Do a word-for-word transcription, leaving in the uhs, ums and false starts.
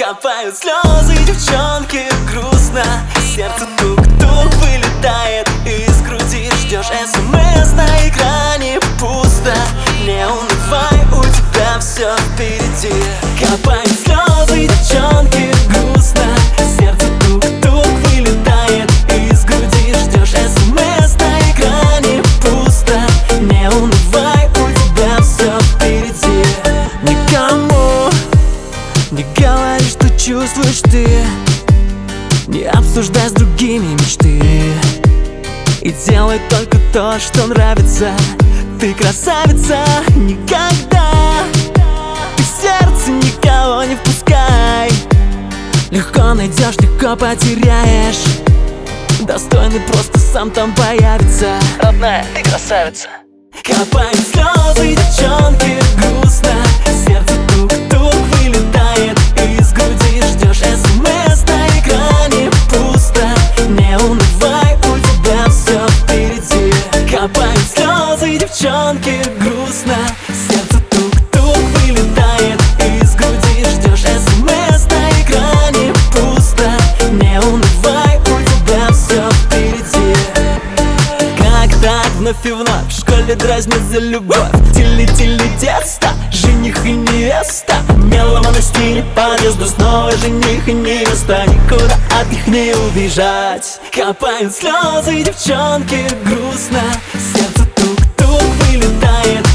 Капают слезы, девчонки, грустно. Сердце тук-тук вылетает из груди. Ждешь смс, на экране пусто. Не унывай, у тебя все впереди. Капают слезы, девчонки, грустно. Сердце тук-тук вылетает из груди. Ждешь смс, на экране пусто. Не унывай, у тебя все впереди. Никому не говори, что чувствуешь ты. Не обсуждай с другими мечты. И делай только то, что нравится. Ты красавица, никогда ты в сердце никого не впускай. Легко найдешь, легко потеряешь. Достойный просто сам там появится. Родная, ты красавица. Капают слезы, девчонки, грустно. Сердце тук-тук вылетает из груди. Ждешь смс, на экране пусто. Не унывай, у тебя все впереди. Капают слезы, девчонки, грустно. Сердце тук-тук вылетает из груди. Ждешь смс, на экране пусто. Не унывай, у тебя все впереди. Как так вновь и вновь в школе дразнят за любовь. Тили-тили детство, жених и невеста. Меломан на стиле подъезду, снова жених и невеста. Никуда от них не убежать. Капают слезы, девчонки, грустно. Сердце тук-тук вылетает